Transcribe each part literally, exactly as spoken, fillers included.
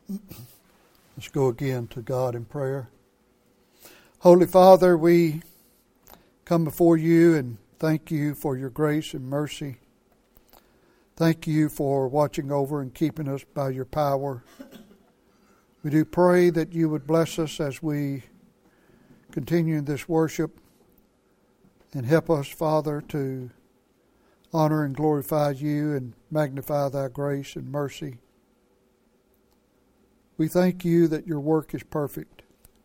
Let's go again to God in prayer. Holy Father, we come before you and thank you for your grace and mercy. Thank you for watching over and keeping us by your power. We do pray that you would bless us as we continue in this worship and help us, Father, to honor and glorify you and magnify thy grace and mercy. We thank you that your work is perfect.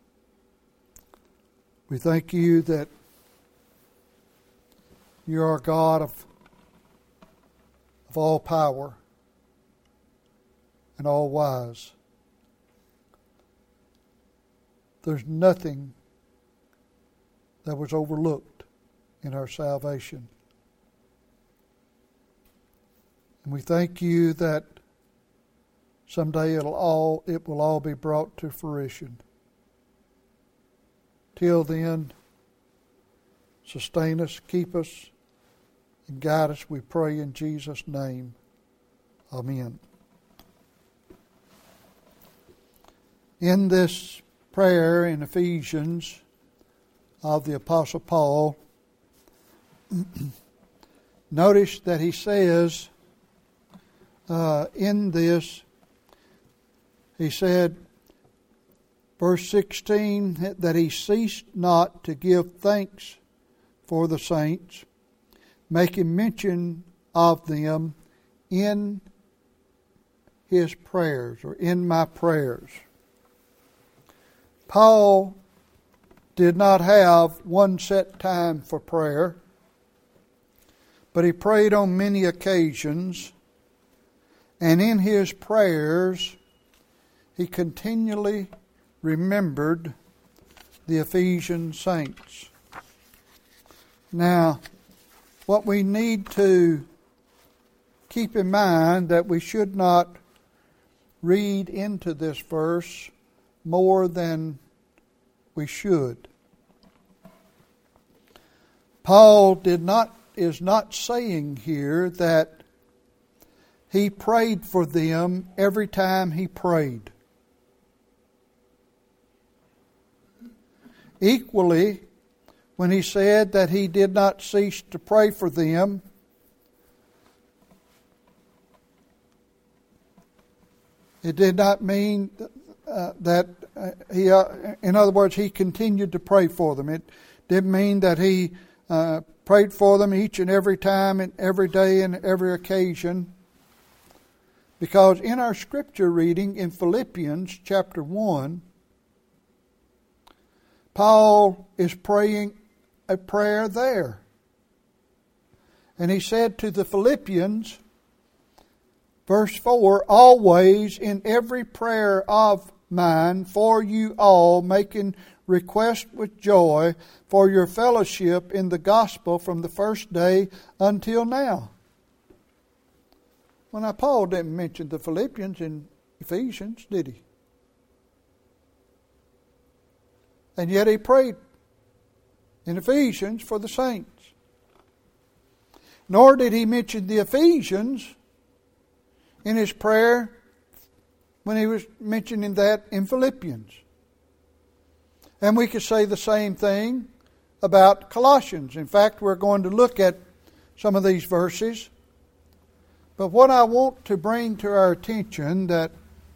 We thank you that you are God of, of all power and all wise. There's nothing that was overlooked in our salvation. And we thank you that someday it'll all it will all be brought to fruition. Till then, sustain us, keep us, and guide us, we pray in Jesus' name. Amen. In this prayer in Ephesians of the Apostle Paul, notice that he says uh, in this, he said, verse sixteen, that he ceased not to give thanks for the saints, making mention of them in his prayers, or in my prayers. Paul did not have one set time for prayer, but he prayed on many occasions, and in his prayers he continually remembered the Ephesian saints. Now, what we need to keep in mind that we should not read into this verse more than we should. Paul did not is not saying here that he prayed for them every time he prayed. Equally, when he said that he did not cease to pray for them, it did not mean uh, that uh, he, uh, in other words, he continued to pray for them. It didn't mean that he uh, prayed for them each and every time and every day and every occasion. Because in our scripture reading in Philippians chapter one, Paul is praying a prayer there. And he said to the Philippians, verse four, always in every prayer of mine for you all, making request with joy for your fellowship in the gospel from the first day until now. Well, now Paul didn't mention the Philippians in Ephesians, did he? And yet he prayed in Ephesians for the saints. Nor did he mention the Ephesians in his prayer when he was mentioning that in Philippians. And we could say the same thing about Colossians. In fact, we're going to look at some of these verses. But what I want to bring to our attention, that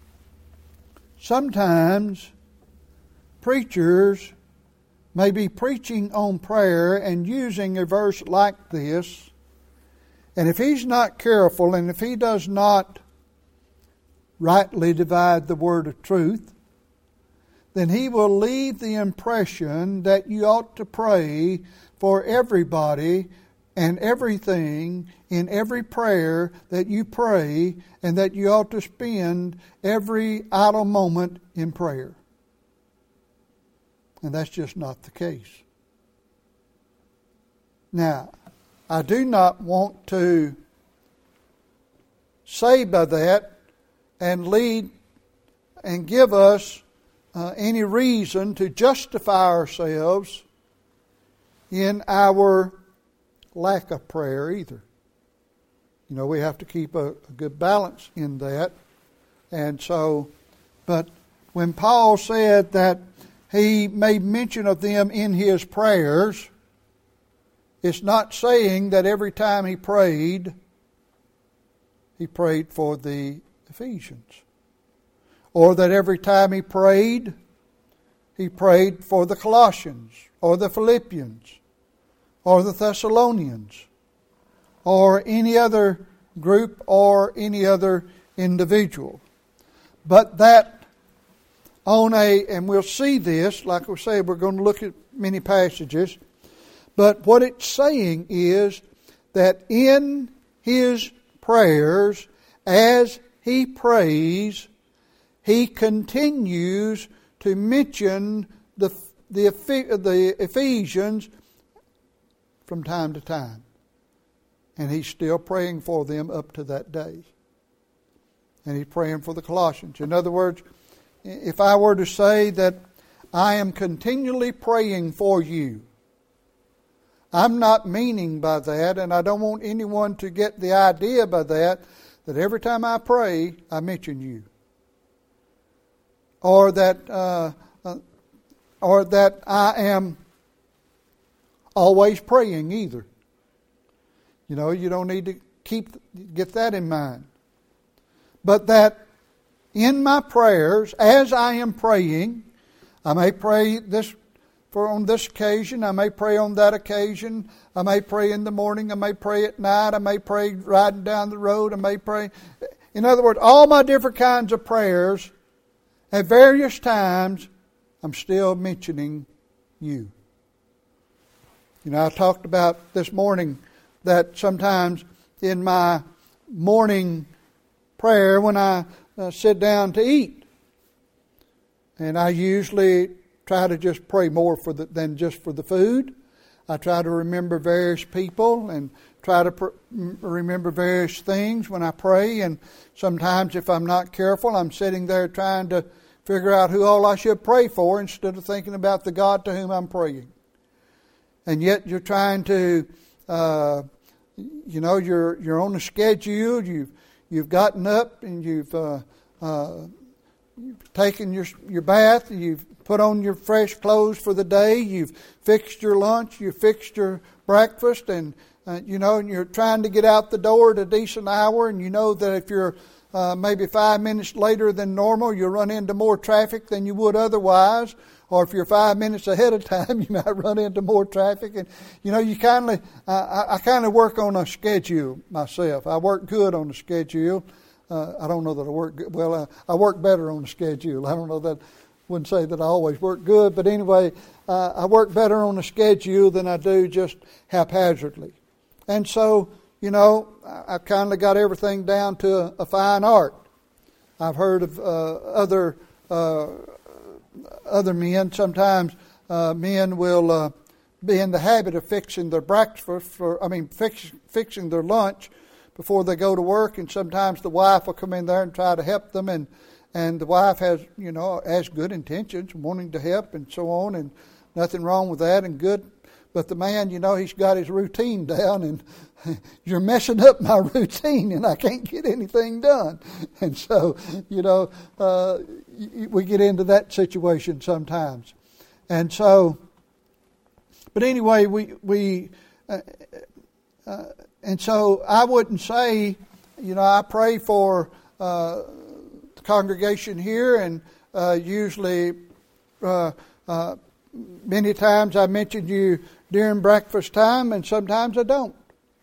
sometimes preachers may be preaching on prayer and using a verse like this, and if he's not careful and if he does not rightly divide the word of truth, then he will leave the impression that you ought to pray for everybody and everything in every prayer that you pray, and that you ought to spend every idle moment in prayer. And that's just not the case. Now, I do not want to say by that and lead and give us uh, any reason to justify ourselves in our lack of prayer either. You know, we have to keep a, a good balance in that. And so But when Paul said that he made mention of them in his prayers, it's not saying that every time he prayed, he prayed for the Ephesians. Or that every time he prayed, he prayed for the Colossians, or the Philippians, or the Thessalonians, or any other group, or any other individual. But that on a, and we'll see this, like we say, we're going to look at many passages, but what it's saying is that in his prayers, as he prays, he continues to mention the, the, the Ephesians from time to time. And he's still praying for them up to that day. And he's praying for the Colossians. In other words, if I were to say that I am continually praying for you, I'm not meaning by that, and I don't want anyone to get the idea by that, that every time I pray, I mention you. Or that, uh, uh, or that I am always praying either. You know, you don't need to keep get that in mind. But that in my prayers, as I am praying, I may pray this for on this occasion, I may pray on that occasion, I may pray in the morning, I may pray at night, I may pray riding down the road, I may pray. In other words, all my different kinds of prayers, at various times, I'm still mentioning you. You know, I talked about this morning that sometimes in my morning prayer when I uh, sit down to eat, and I usually try to just pray more for the, than just for the food. I try to remember various people and try to pr- remember various things when I pray. And sometimes if I'm not careful, I'm sitting there trying to figure out who all I should pray for instead of thinking about the God to whom I'm praying. And yet you're trying to, uh, you know, you're you're on a schedule. You've you've gotten up and you've uh, uh, you've taken your your bath. You've put on your fresh clothes for the day. You've fixed your lunch. You've fixed your breakfast, and uh, you know, and you're trying to get out the door at a decent hour. And you know that if you're uh, maybe five minutes later than normal, you'll run into more traffic than you would otherwise. Or if you're five minutes ahead of time, you might run into more traffic. And you know, you kind of, uh, I, I kind of work on a schedule myself. I work good on the schedule. Uh, I don't know that I work good. Well, uh, I work better on the schedule. I don't know that. Wouldn't say that I always work good, but anyway, uh, I work better on a schedule than I do just haphazardly. And so, you know, I've kind of got everything down to a, a fine art. I've heard of uh, other uh, other men. Sometimes uh, men will uh, be in the habit of fixing their breakfast, for, I mean, fix, fixing their lunch before they go to work, and sometimes the wife will come in there and try to help them, and And the wife has, you know, has good intentions, wanting to help and so on, and nothing wrong with that and good. But the man, you know, he's got his routine down, and you're messing up my routine, and I can't get anything done. And so, you know, uh, we get into that situation sometimes. And so, but anyway, we, we uh, uh, and so I wouldn't say, you know, I pray for uh congregation here, and uh, usually uh, uh, many times I mention you during breakfast time, and sometimes I don't.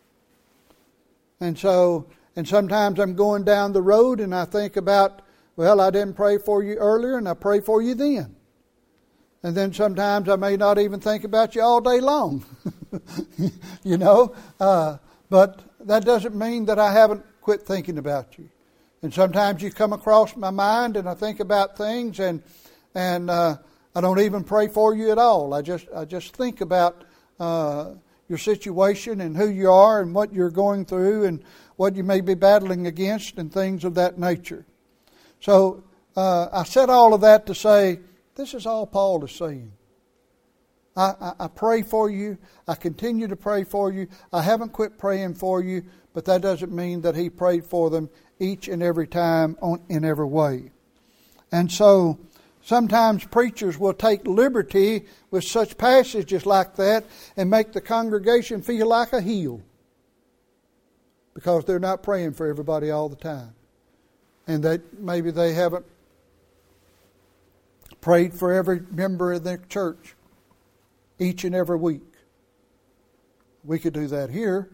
And so, and sometimes I'm going down the road and I think about, well, I didn't pray for you earlier, and I pray for you then. And then sometimes I may not even think about you all day long, you know. Uh, but that doesn't mean that I haven't quit thinking about you. And sometimes you come across my mind, and I think about things, and and uh, I don't even pray for you at all. I just I just think about uh, your situation and who you are and what you're going through and what you may be battling against and things of that nature. So uh, I said all of that to say this is all Paul is saying. I, I, I pray for you. I continue to pray for you. I haven't quit praying for you, but that doesn't mean that he prayed for them each and every time on, in every way. And so sometimes preachers will take liberty with such passages like that and make the congregation feel like a heel because they're not praying for everybody all the time. And that maybe they haven't prayed for every member of their church each and every week. We could do that here,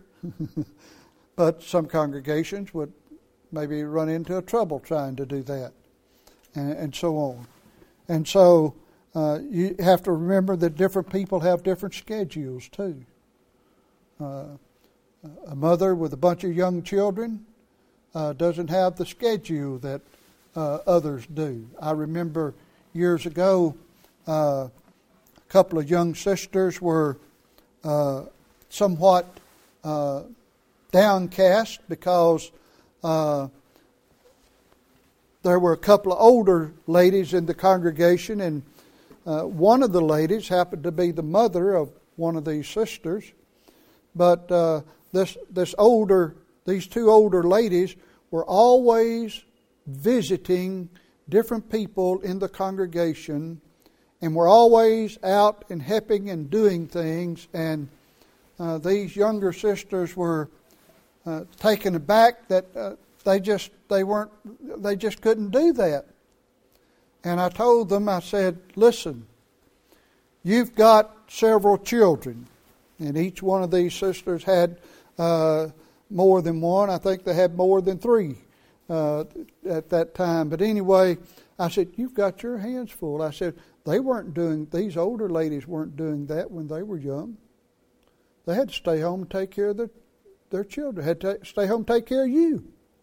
but some congregations would maybe run into a trouble trying to do that, and, and so on. And so uh, you have to remember that different people have different schedules too. Uh, a mother with a bunch of young children uh, doesn't have the schedule that uh, others do. I remember years ago, uh, a couple of young sisters were uh, somewhat uh, downcast because uh, there were a couple of older ladies in the congregation, and uh, one of the ladies happened to be the mother of one of these sisters. But uh, this this older these two older ladies were always visiting different people in the congregation, and were always out and helping and doing things. And uh, these younger sisters were uh, taken aback that uh, they just they weren't they just couldn't do that. And I told them, I said, "Listen, you've got several children, and each one of these sisters had uh, more than one. I think they had more than three uh, at that time. But anyway, I said, you've got your hands full." I said, they weren't doing, these older ladies weren't doing that when they were young. They had to stay home and take care of their, their children, had to stay home and take care of you.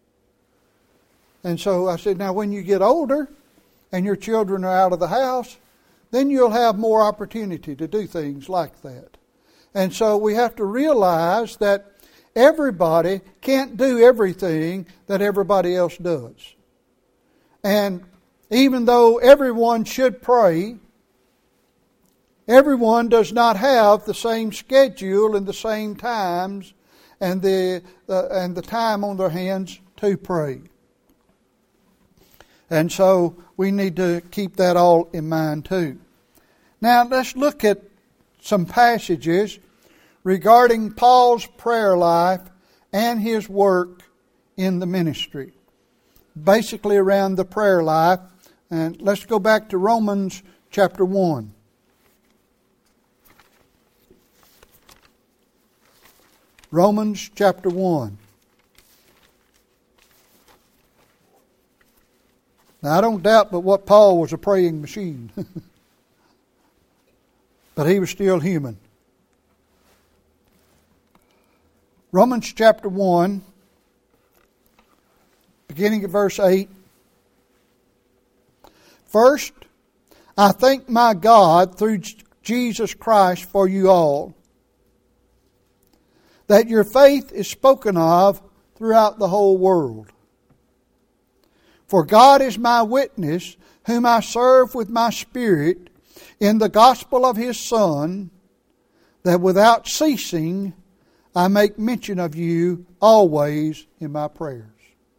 And so I said, now when you get older and your children are out of the house, then you'll have more opportunity to do things like that. And so we have to realize that everybody can't do everything that everybody else does. And even though everyone should pray, everyone does not have the same schedule and the same times and the uh, and the time on their hands to pray. And so we need to keep that all in mind too. Now let's look at some passages regarding Paul's prayer life and his work in the ministry. Basically around the prayer life. And let's go back to Romans chapter one. Romans chapter one. Now I don't doubt but what Paul was a praying machine. But he was still human. Romans chapter one, beginning at verse eight. First, I thank my God through Jesus Christ for you all, that your faith is spoken of throughout the whole world. For God is my witness, whom I serve with my spirit in the gospel of His Son, that without ceasing I make mention of you always in my prayers.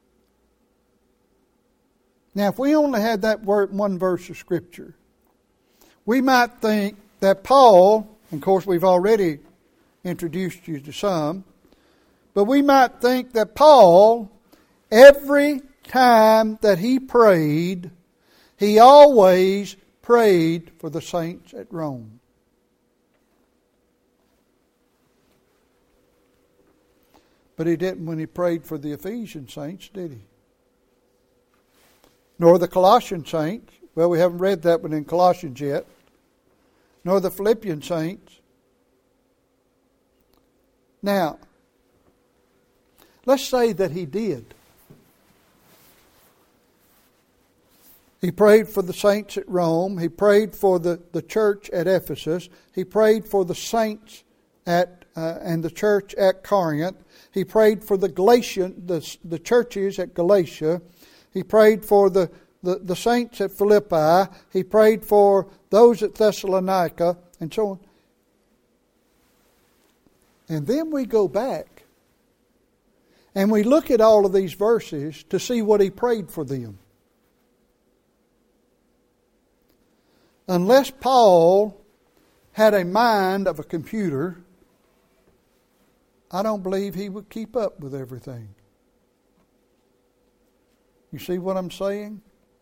Now, if we only had that word, one verse of Scripture, we might think that Paul, and of course we've already introduced you to some, but we might think that Paul, every time that he prayed, he always prayed for the saints at Rome. But he didn't when he prayed for the Ephesian saints, did he? Nor the Colossian saints. Well, we haven't read that one in Colossians yet. Nor the Philippian saints. Now, let's say that he did. He prayed for the saints at Rome. He prayed for the, the church at Ephesus. He prayed for the saints at uh, and the church at Corinth. He prayed for the Galatian, the, the churches at Galatia. He prayed for the, the, the saints at Philippi. He prayed for those at Thessalonica, and so on. And then we go back and we look at all of these verses to see what he prayed for them. unless Paul had a mind of a computer, I don't believe he would keep up with everything. You see what I'm saying?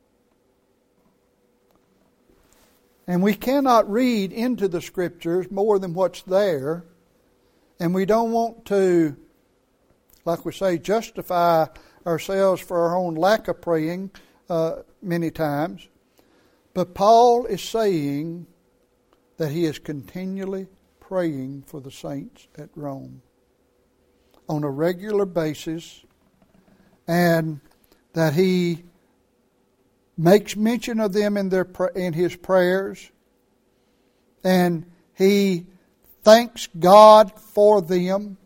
And we cannot read into the Scriptures more than what's there. And we don't want to, like we say, justify ourselves for our own lack of praying uh, many times. But Paul is saying that he is continually praying for the saints at Rome on a regular basis, and that he makes mention of them in their in his prayers, and he thanks God for them.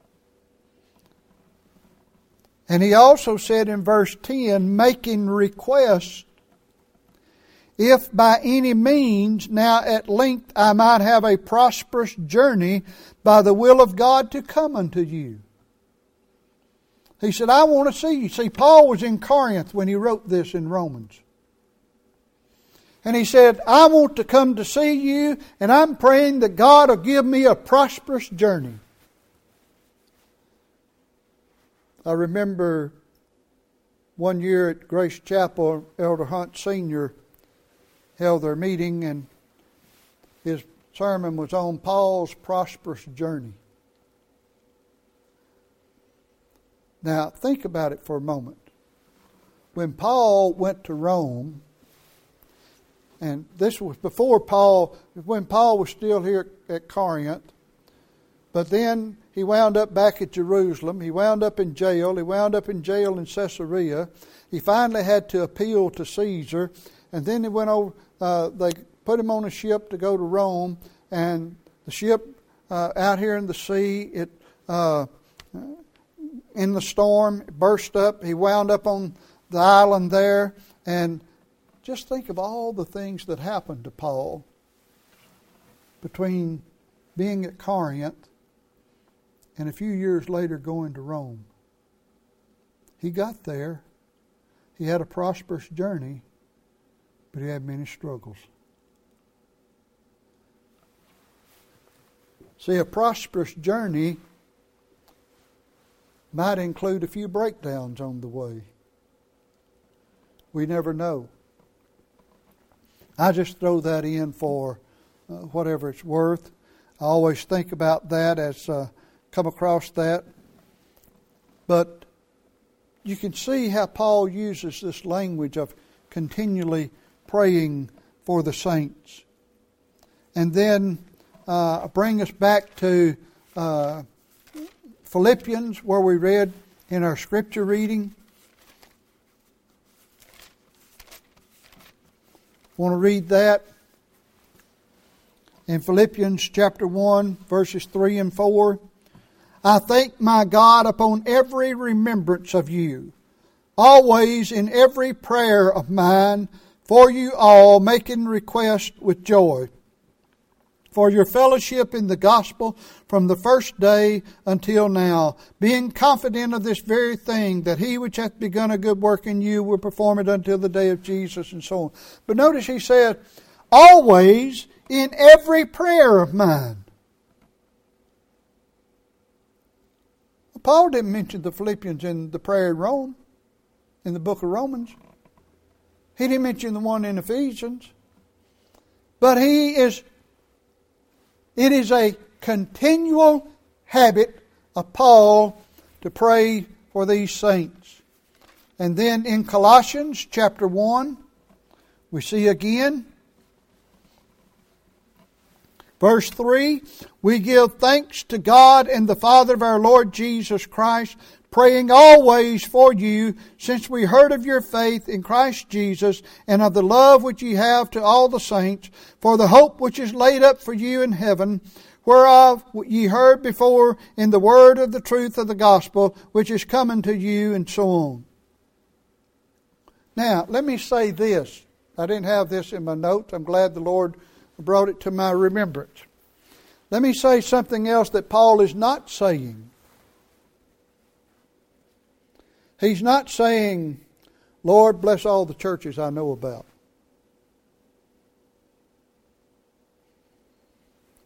And he also said in verse ten, making request, if by any means now at length I might have a prosperous journey by the will of God to come unto you. He said, I want to see you. See, Paul was in Corinth when he wrote this in Romans. And he said, I want to come to see you, and I'm praying that God will give me a prosperous journey. I remember one year at Grace Chapel, Elder Hunt Senior held their meeting, and his sermon was on Paul's prosperous journey. Now, think about it for a moment. When Paul went to Rome, and this was before Paul, when Paul was still here at Corinth, but then he wound up back at Jerusalem. He wound up in jail. He wound up in jail in Caesarea. He finally had to appeal to Caesar, and then he went over. Uh, they put him on a ship to go to Rome, and the ship uh, out here in the sea, it uh, in the storm, it burst up. He wound up on the island there, and just think of all the things that happened to Paul between being at Corinth and a few years later going to Rome. He got there. He had a prosperous journey, but he had many struggles. See, a prosperous journey might include a few breakdowns on the way. We never know. I just throw that in for uh, whatever it's worth. I always think about that as uh, come across that. But you can see how Paul uses this language of continually praying for the saints. And then uh, bring us back to uh, Philippians, where we read in our scripture reading. Want to read that? In Philippians chapter one, verses three and four. I thank my God upon every remembrance of you, always in every prayer of mine, for you all, making request with joy, for your fellowship in the gospel from the first day until now, being confident of this very thing, that he which hath begun a good work in you will perform it until the day of Jesus, and so on. But notice he said, always in every prayer of mine. Paul didn't mention the Philippians in the prayer in Rome, in the book of Romans. He didn't mention the one in Ephesians. But he is, it is a continual habit of Paul to pray for these saints. And then in Colossians chapter one, we see again, verse three, we give thanks to God and the Father of our Lord Jesus Christ, praying always for you, since we heard of your faith in Christ Jesus and of the love which ye have to all the saints, for the hope which is laid up for you in heaven, whereof ye heard before in the word of the truth of the gospel, which is coming to you, and so on. Now, let me say this. I didn't have this in my notes. I'm glad the Lord brought it to my remembrance. Let me say something else that Paul is not saying. He's not saying, Lord, bless all the churches I know about.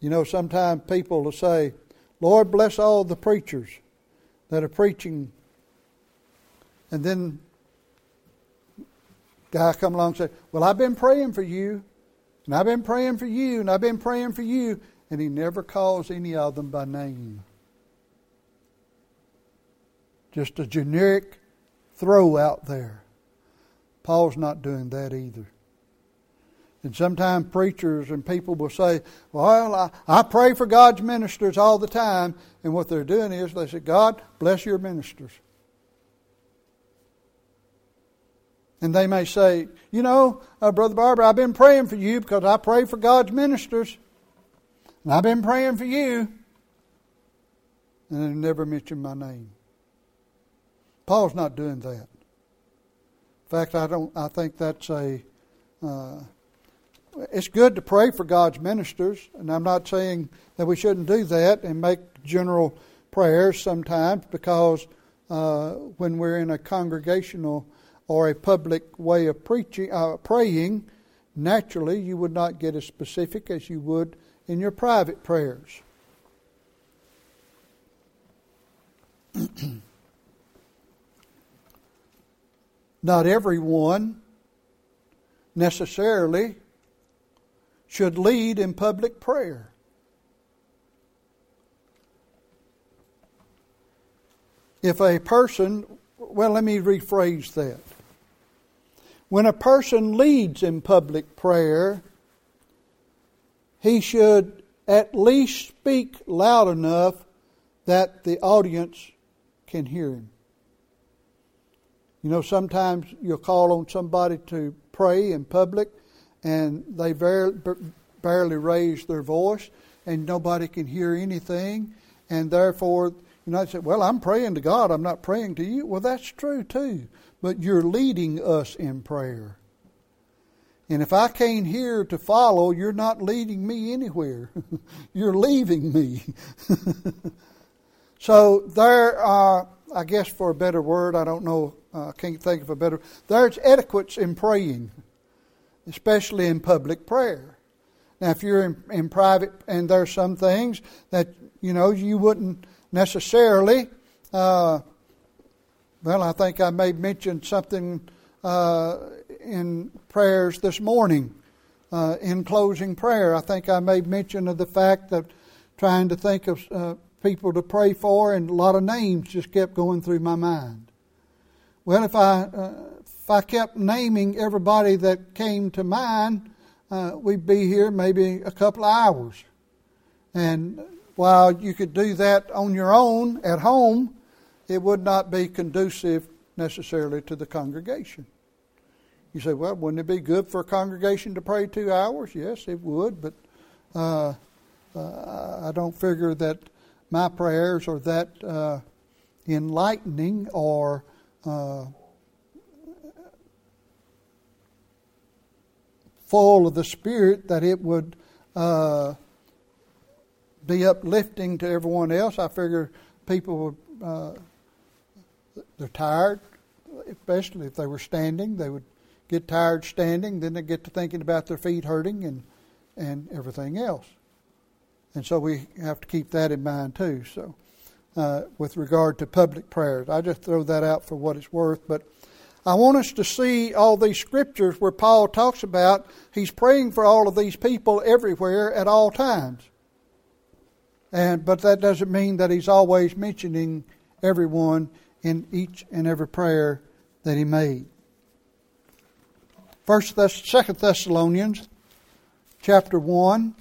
You know, sometimes people will say, Lord, bless all the preachers that are preaching. And then guy come along and say, well, I've been praying for you, and I've been praying for you, and I've been praying for you. And he never calls any of them by name. Just a generic throw out there. Paul's not doing that either. And sometimes preachers and people will say, well, I, I pray for God's ministers all the time. And what they're doing is they say, God, bless your ministers. And they may say, you know, uh, Brother Barber, I've been praying for you because I pray for God's ministers. And I've been praying for you. And they never mention my name. Paul's not doing that. In fact, I don't. I think that's a... Uh, it's good to pray for God's ministers. And I'm not saying that we shouldn't do that and make general prayers sometimes, because uh, when we're in a congregational or a public way of preaching, uh, praying, naturally you would not get as specific as you would in your private prayers. Not everyone necessarily should lead in public prayer. If a person, well, let me rephrase that. When a person leads in public prayer, he should at least speak loud enough that the audience can hear him. You know, sometimes you'll call on somebody to pray in public and they barely, barely raise their voice and nobody can hear anything. And therefore, you know, they say, well, I'm praying to God, I'm not praying to you. Well, that's true too. But you're leading us in prayer. And if I can't hear to follow, you're not leading me anywhere. You're leaving me. So there are, I guess for a better word, I don't know, I uh, can't think of a better, there's etiquettes in praying, especially in public prayer. Now, if you're in, in private, and there's some things that, you know, you wouldn't necessarily, uh, well, I think I may mention something uh, in prayers this morning, uh, in closing prayer. I think I made mention of the fact that trying to think of uh, people to pray for, and a lot of names just kept going through my mind. Well, if I uh, if I kept naming everybody that came to mind, uh, we'd be here maybe a couple of hours. And while you could do that on your own at home, it would not be conducive necessarily to the congregation. You say, well, wouldn't it be good for a congregation to pray two hours? Yes, it would, but uh, uh, I don't figure that my prayers are that uh, enlightening or uh, full of the Spirit that it would uh, be uplifting to everyone else. I figure people would, uh, they're tired, especially if they were standing. They would get tired standing, then they get to thinking about their feet hurting and, and everything else. And so we have to keep that in mind too. So uh, with regard to public prayers, I just throw that out for what it's worth. But I want us to see all these scriptures where Paul talks about he's praying for all of these people everywhere at all times. And but that doesn't mean that he's always mentioning everyone in each and every prayer that he made. First, Thess- Second Thessalonians, chapter one.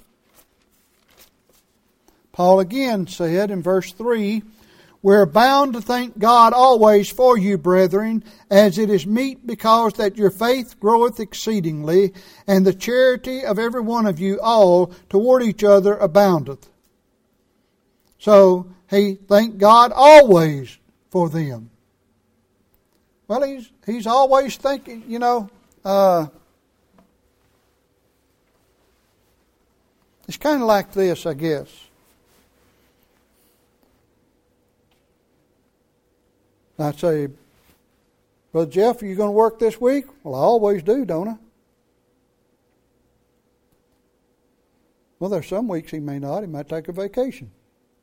Paul again said in verse three, we're bound to thank God always for you, brethren, as it is meet, because that your faith groweth exceedingly, and the charity of every one of you all toward each other aboundeth. So he thanked God always for them. Well, he's he's always thinking, you know, uh, it's kind of like this, I guess. I'd say, Brother Jeff, are you going to work this week? Well, I always do, don't I? Well, there's some weeks he may not. He might take a vacation.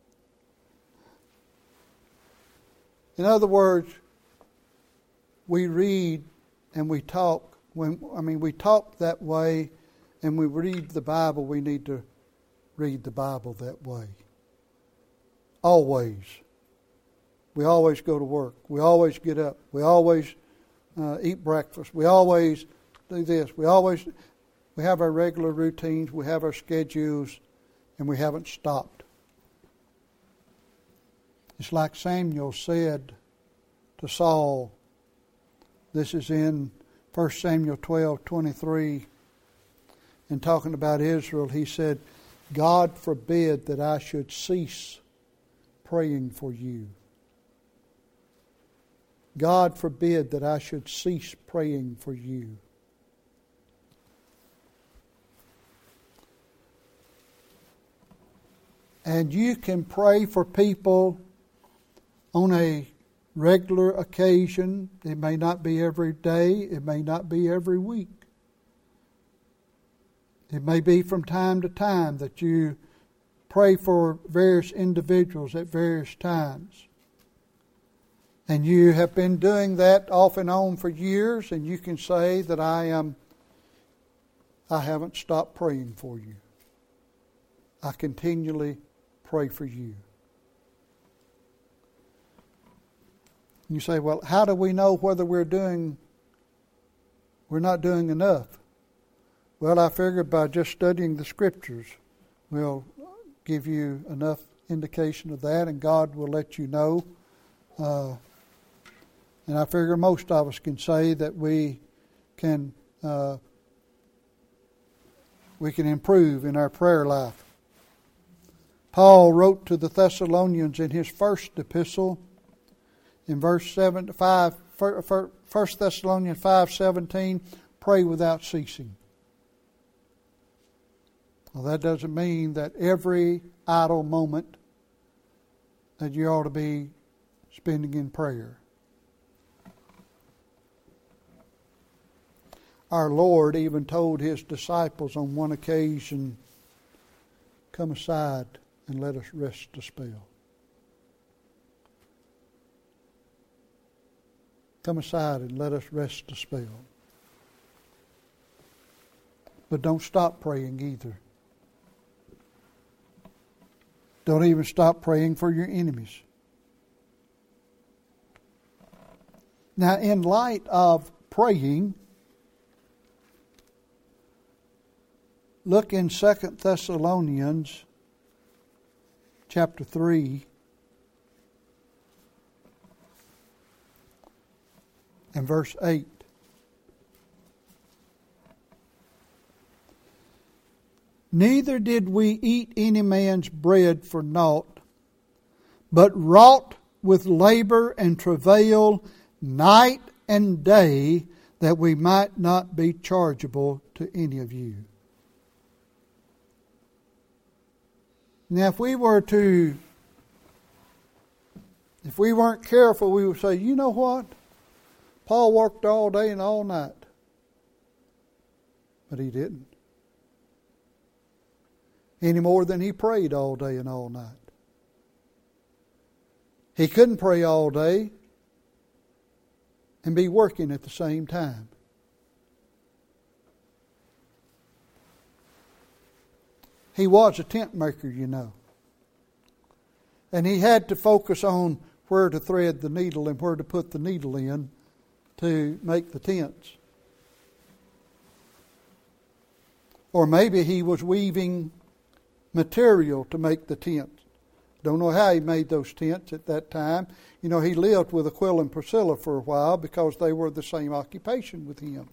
In other words, we read and we talk. When I mean, we talk that way, and we read the Bible. We need to read the Bible that way. Always. We always go to work. We always get up. We always uh, eat breakfast. We always do this. We always we have our regular routines. We have our schedules, and we haven't stopped. It's like Samuel said to Saul. This is in First Samuel twelve twenty-three. And talking about Israel, he said, God forbid that I should cease praying for you. God forbid that I should cease praying for you. And you can pray for people on a regular occasion. It may not be every day. It may not be every week. It may be from time to time that you pray for various individuals at various times. And you have been doing that off and on for years, and you can say that I am I haven't stopped praying for you. I continually pray for you. You say, well, how do we know whether we're doing we're not doing enough? Well, I figured by just studying the Scriptures, we'll give you enough indication of that, and God will let you know. Uh, and I figure most of us can say that we can uh, we can improve in our prayer life. Paul wrote to the Thessalonians in his first epistle, in verse seven, five, First Thessalonians five seventeen, pray without ceasing. Well, that doesn't mean that every idle moment that you ought to be spending in prayer. Our Lord even told His disciples on one occasion, come aside and let us rest a spell. Come aside and let us rest a spell. But don't stop praying either. Don't even stop praying for your enemies. Now, in light of praying, look in Second Thessalonians chapter three and verse eight. Neither did we eat any man's bread for naught, but wrought with labor and travail night and day, that we might not be chargeable to any of you. Now, if we were to, if we weren't careful, we would say, you know what? Paul worked all day and all night. But he didn't. Any more than he prayed all day and all night. He couldn't pray all day and be working at the same time. He was a tent maker, you know. And he had to focus on where to thread the needle and where to put the needle in to make the tents. Or maybe he was weaving material to make the tents. Don't know how he made those tents at that time. You know, he lived with Aquila and Priscilla for a while because they were the same occupation with him.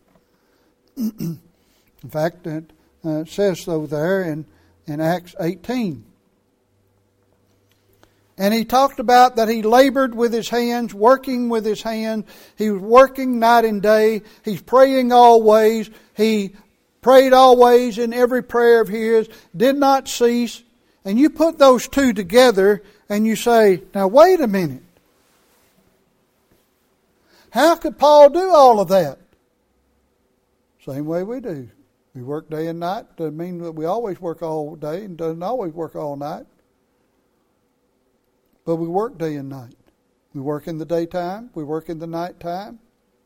In fact, it uh, says so there in, in Acts eighteen. And he talked about that he labored with his hands, working with his hands. He was working night and day. He's praying always. He prayed always in every prayer of his, did not cease. And you put those two together and you say, now wait a minute. How could Paul do all of that? Same way we do. We work day and night. Doesn't mean that we always work all day and doesn't always work all night. But we work day and night. We work in the daytime. We work in the nighttime.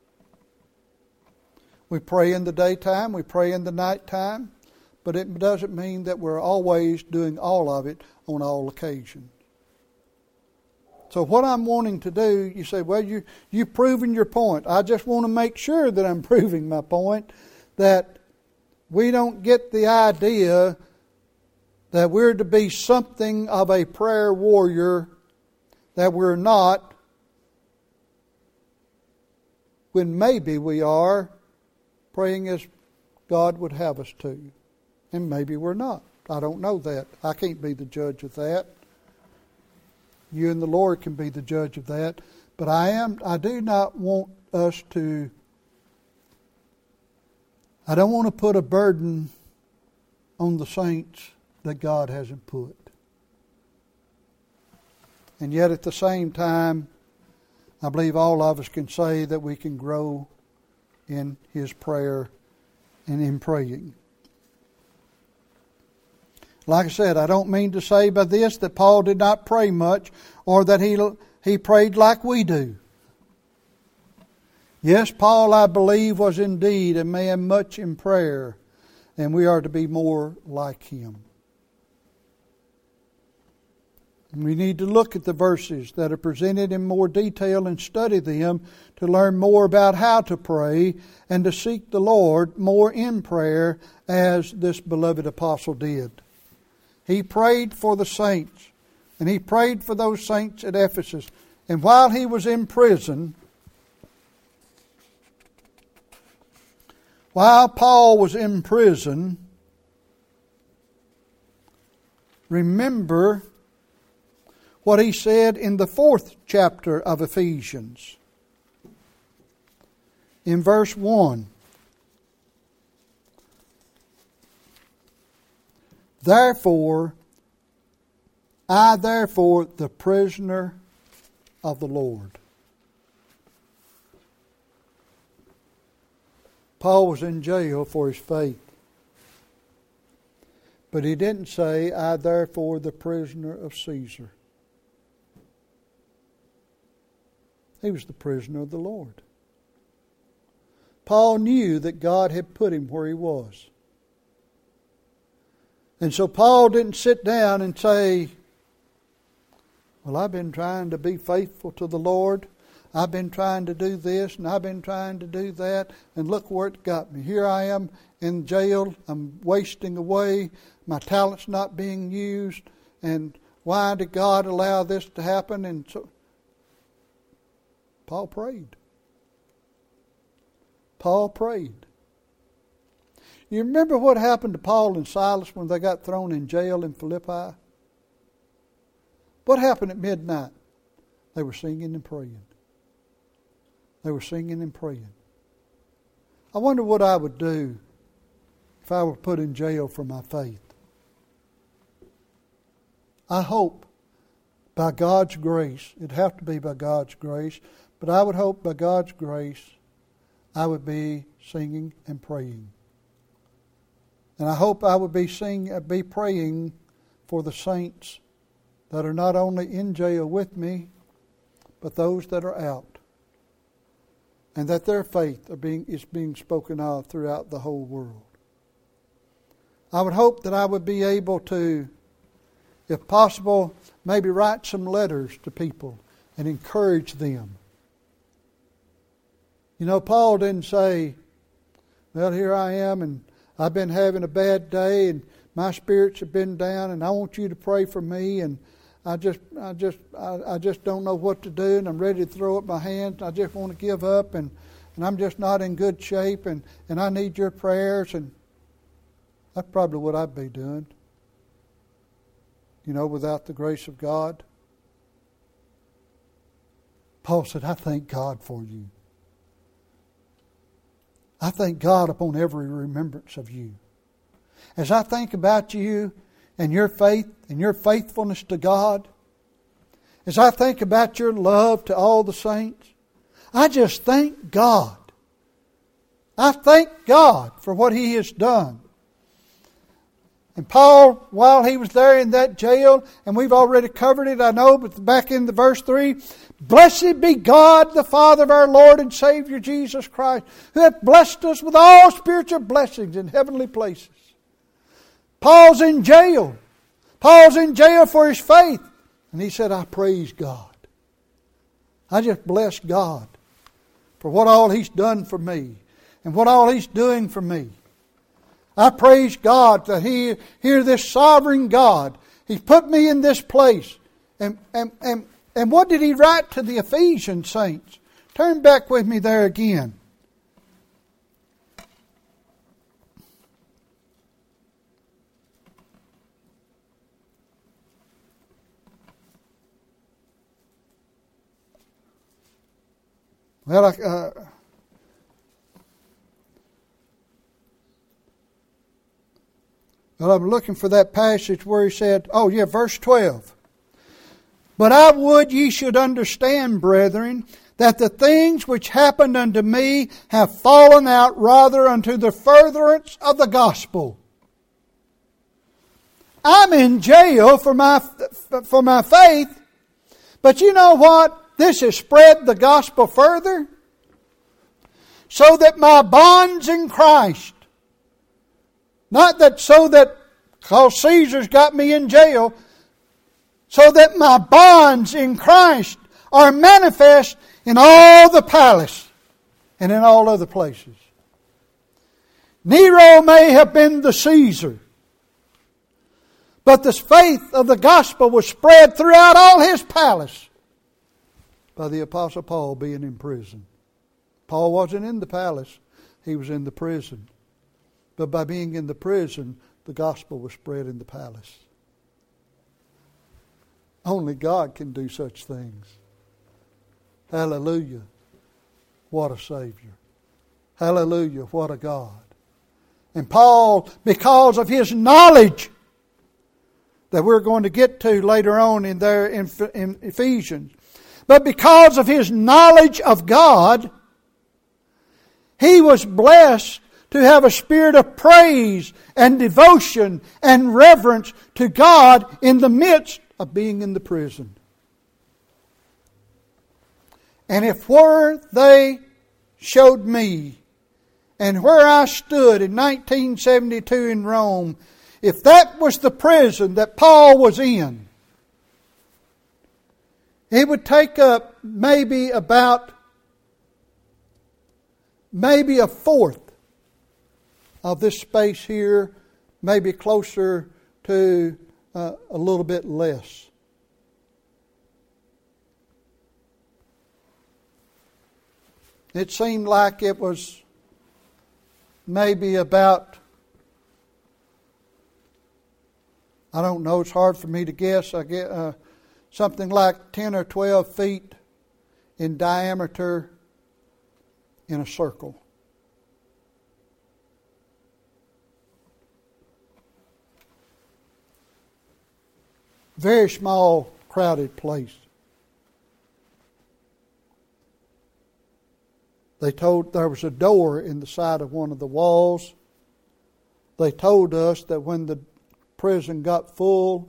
We pray in the daytime. We pray in the nighttime. But it doesn't mean that we're always doing all of it on all occasions. So what I'm wanting to do, you say, well, you, you've proven your point. I just want to make sure that I'm proving my point, that we don't get the idea that we're to be something of a prayer warrior that we're not, when maybe we are praying as God would have us to. And maybe we're not. I don't know that. I can't be the judge of that. You and the Lord can be the judge of that. But I am I do not want us to I don't want to put a burden on the saints that God hasn't put. And yet at the same time, I believe all of us can say that we can grow in His prayer and in praying. Like I said, I don't mean to say by this that Paul did not pray much or that he, he prayed like we do. Yes, Paul, I believe, was indeed a man much in prayer, and we are to be more like him. We need to look at the verses that are presented in more detail and study them to learn more about how to pray and to seek the Lord more in prayer as this beloved apostle did. He prayed for the saints, and he prayed for those saints at Ephesus. And while he was in prison, while Paul was in prison, remember what he said in the fourth chapter of Ephesians. In verse one. Therefore, I therefore, the prisoner of the Lord. Paul was in jail for his faith. But he didn't say, I therefore, the prisoner of Caesar. He was the prisoner of the Lord. Paul knew that God had put him where he was. And so Paul didn't sit down and say, well, I've been trying to be faithful to the Lord. I've been trying to do this and I've been trying to do that. And look where it got me. Here I am in jail. I'm wasting away. My talent's not being used. And why did God allow this to happen? And so Paul prayed. Paul prayed. You remember what happened to Paul and Silas when they got thrown in jail in Philippi? What happened at midnight? They were singing and praying. They were singing and praying. I wonder what I would do if I were put in jail for my faith. I hope by God's grace, it'd have to be by God's grace, but I would hope by God's grace I would be singing and praying. And I hope I would be sing, be praying for the saints that are not only in jail with me, but those that are out. And that their faith are being, is being spoken of throughout the whole world. I would hope that I would be able to, if possible, maybe write some letters to people and encourage them. You know, Paul didn't say, well, here I am and I've been having a bad day and my spirits have been down and I want you to pray for me and I just I just I, I just don't know what to do and I'm ready to throw up my hands and I just want to give up and, and I'm just not in good shape and, and I need your prayers. And that's probably what I'd be doing. You know, without the grace of God. Paul said, I thank God for you. I thank God upon every remembrance of you. As I think about you and your faith and your faithfulness to God, as I think about your love to all the saints, I just thank God. I thank God for what He has done. And Paul, while he was there in that jail, and we've already covered it, I know, but back in the verse three, blessed be God, the Father of our Lord and Savior Jesus Christ, who hath blessed us with all spiritual blessings in heavenly places. Paul's in jail. Paul's in jail for his faith. And he said, I praise God. I just bless God for what all He's done for me and what all He's doing for me. I praise God to hear, hear this sovereign God. He's put me in this place. And, and, and, and what did he write to the Ephesian saints? Turn back with me there again. Well, I... Uh, Well, I'm looking for that passage where he said, oh yeah, verse twelve. But I would ye should understand, brethren, that the things which happened unto me have fallen out rather unto the furtherance of the gospel. I'm in jail for my, for my faith, but you know what? This has spread the gospel further, so that my bonds in Christ, not that so that, because Caesar's got me in jail, so that my bonds in Christ are manifest in all the palace and in all other places. Nero may have been the Caesar, but the faith of the gospel was spread throughout all his palace by the Apostle Paul being in prison. Paul wasn't in the palace, he was in the prison. But by being in the prison, the gospel was spread in the palace. Only God can do such things. Hallelujah. What a Savior. Hallelujah. What a God. And Paul, because of his knowledge that we're going to get to later on in there in, in Ephesians, but because of his knowledge of God, he was blessed to have a spirit of praise and devotion and reverence to God in the midst of being in the prison. And if where they showed me and where I stood in nineteen seventy-two in Rome, if that was the prison that Paul was in, it would take up maybe about maybe a fourth of this space here, maybe closer to uh, a little bit less. It seemed like it was maybe about, I don't know, it's hard for me to guess, I get uh, something like ten or twelve feet in diameter in a circle. Very small, crowded place. They told there was a door in the side of one of the walls. They told us that when the prison got full,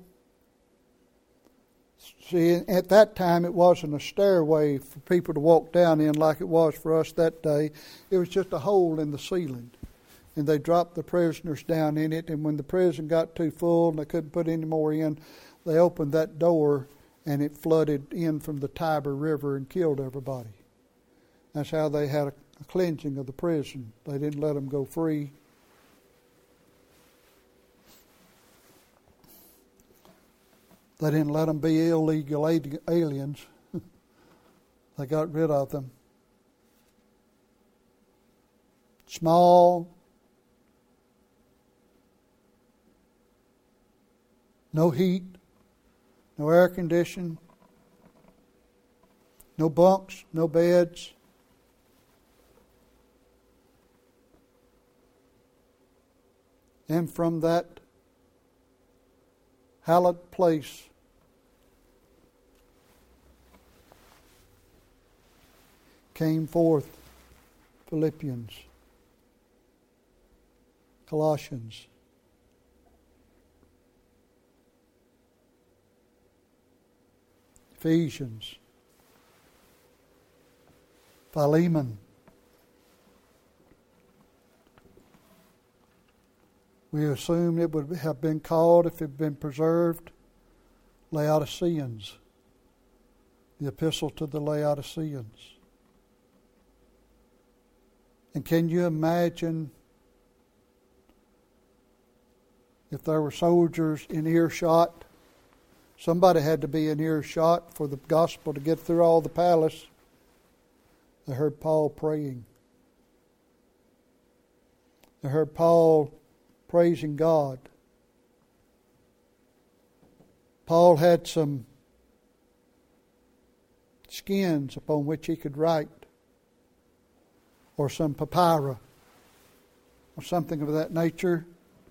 see, at that time it wasn't a stairway for people to walk down in like it was for us that day. It was just a hole in the ceiling. And they dropped the prisoners down in it, and when the prison got too full and they couldn't put any more in, they opened that door and it flooded in from the Tiber River and killed everybody. That's how they had a, a cleansing of the prison. They didn't let them go free. They didn't let them be illegal aliens. They got rid of them. Small. No heat. No air conditioning. No bunks. No beds. And from that hallowed place came forth Philippians Colossians. Ephesians. Philemon. We assume it would have been called, if it had been preserved, Laodiceans. The epistle to the Laodiceans. And can you imagine if there were soldiers in earshot? Somebody had to be in earshot for the gospel to get through all the palace. They heard Paul praying. They heard Paul praising God. Paul had some skins upon which he could write, or some papyri, or something of that nature.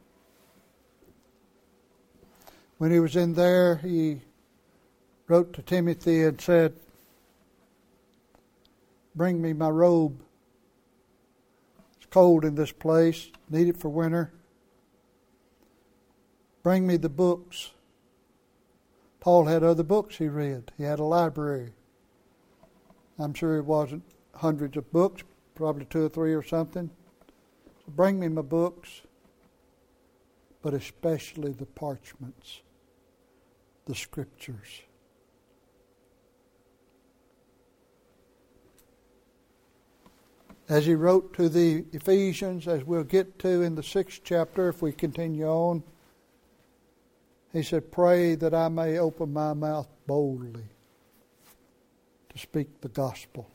When he was in there, he wrote to Timothy and said, "Bring me my robe. It's cold in this place. Need it for winter. Bring me the books." Paul had other books he read. He had a library. I'm sure it wasn't hundreds of books, probably two or three or something. So bring me my books, but especially the parchments, the scriptures. As he wrote to the Ephesians, as we'll get to in the sixth chapter if we continue on, he said, "Pray that I may open my mouth boldly to speak the gospel."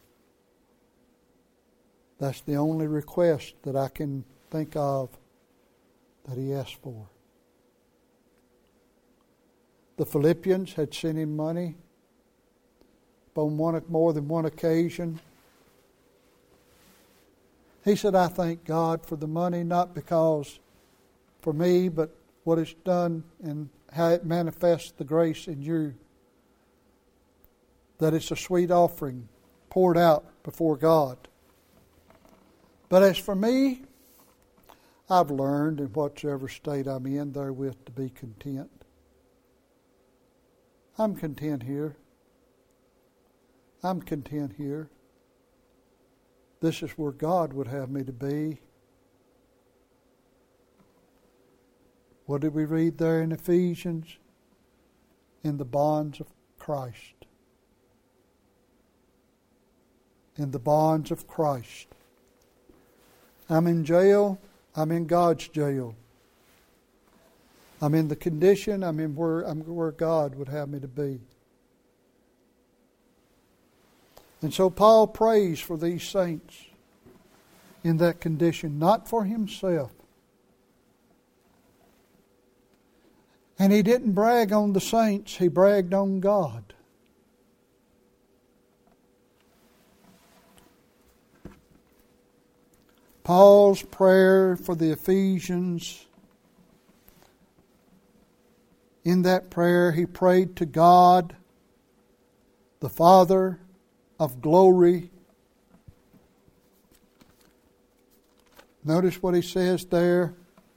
That's the only request that I can think of that he asked for. The Philippians had sent him money on one, more than one occasion. He said, "I thank God for the money, not because for me, but what it's done and how it manifests the grace in you. That it's a sweet offering poured out before God. But as for me, I've learned in whatsoever state I'm in therewith to be content. I'm content here. I'm content here. This is where God would have me to be." What did we read there in Ephesians? In the bonds of Christ. In the bonds of Christ. I'm in jail. I'm in God's jail. I'm in the condition. I'm in where I'm where God would have me to be. And so Paul prays for these saints in that condition, not for himself. And he didn't brag on the saints, he bragged on God. Paul's prayer for the Ephesians, in that prayer he prayed to God, the Father of glory. Notice what he says there.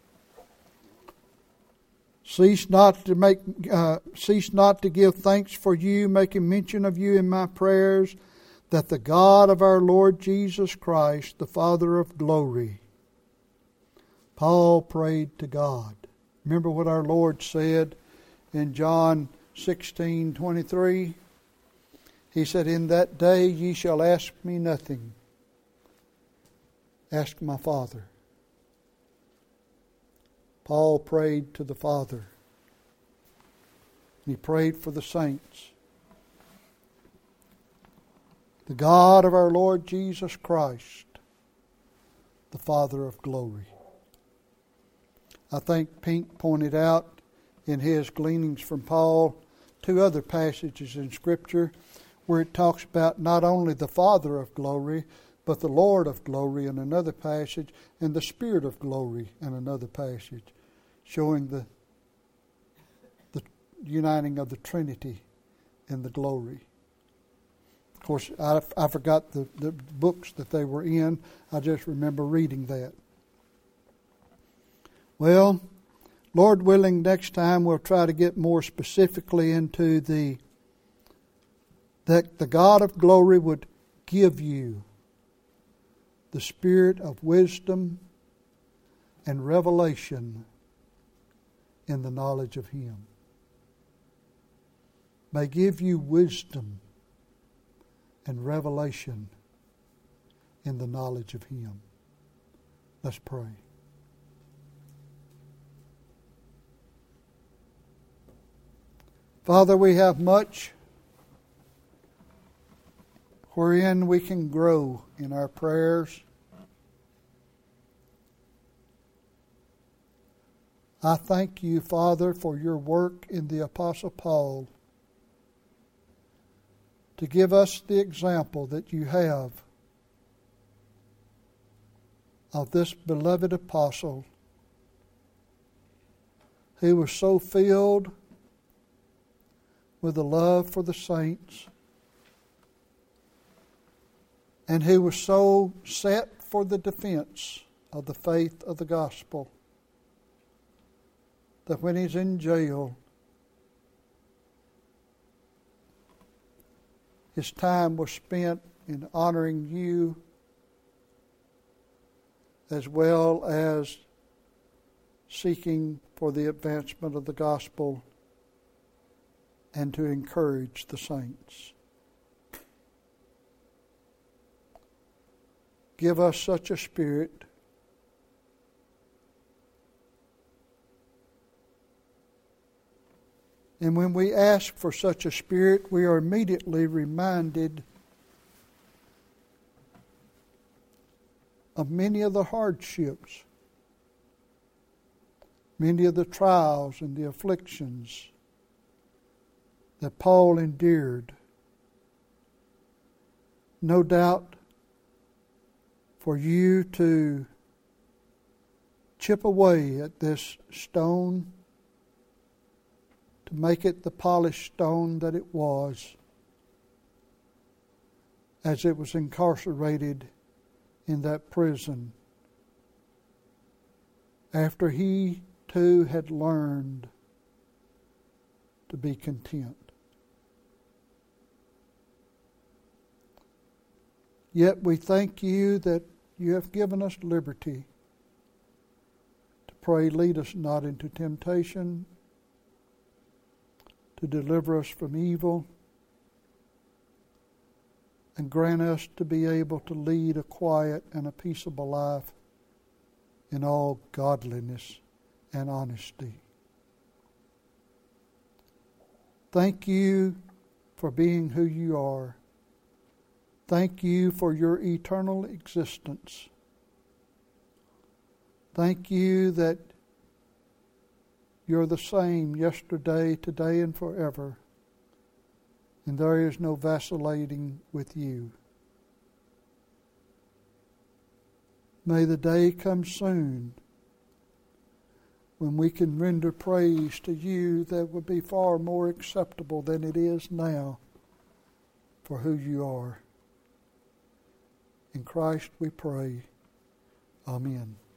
Cease not to make, uh, cease not to give thanks for you, making mention of you in my prayers, that the God of our Lord Jesus Christ, the Father of glory. Paul prayed to God. Remember what our Lord said in John sixteen twenty-three? He said, "In that day ye shall ask me nothing. Ask my Father." Paul prayed to the Father. He prayed for the saints. The God of our Lord Jesus Christ, the Father of glory. I think Pink pointed out in his gleanings from Paul two other passages in Scripture where it talks about not only the Father of glory, but the Lord of glory in another passage, and the Spirit of glory in another passage, showing the, the uniting of the Trinity in the glory. Of course, I, I forgot the, the books that they were in. I just remember reading that. Well, Lord willing, next time we'll try to get more specifically into the that the God of glory would give you the spirit of wisdom and revelation in the knowledge of Him. May give you wisdom and revelation in the knowledge of Him. Let's pray. Father, we have much wherein we can grow in our prayers. I thank you, Father, for your work in the Apostle Paul to give us the example that you have of this beloved apostle who was so filled with a love for the saints and who was so set for the defense of the faith of the gospel that when he's in jail, his time was spent in honoring you as well as seeking for the advancement of the gospel and to encourage the saints. Give us such a spirit and when we ask for such a spirit, we are immediately reminded of many of the hardships, many of the trials and the afflictions that Paul endured. No doubt for you to chip away at this stone to make it the polished stone that it was as it was incarcerated in that prison after he too had learned to be content. Yet we thank you that you have given us liberty to pray, lead us not into temptation, to deliver us from evil, and grant us to be able to lead a quiet and a peaceable life in all godliness and honesty. Thank you for being who you are. Thank you for your eternal existence. Thank you that you're the same yesterday, today, and forever. And there is no vacillating with you. May the day come soon when we can render praise to you that would be far more acceptable than it is now for who you are. In Christ we pray. Amen.